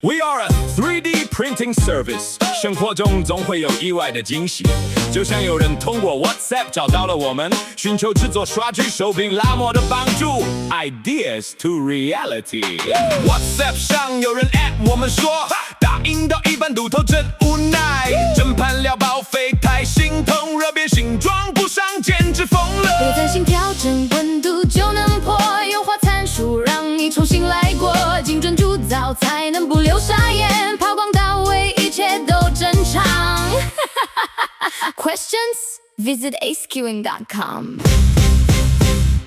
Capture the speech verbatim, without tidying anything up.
We are a three D printing service， 生活中总会有意外的惊喜，就像有人通过 WhatsApp 找到了我们，寻求制作刷具、手柄、拉模的帮助 ，Ideas to reality。WhatsApp 上有人 at 我们说，打印到一半骨头真无奈，整盘料报废太心痛，热变形装不上简直疯了。 别担心，调整温度就能破，优化参数让你重新来过，精准铸造才能不留傻眼，抛光到位一切都正常。Questions? Visit acequeuing dot com.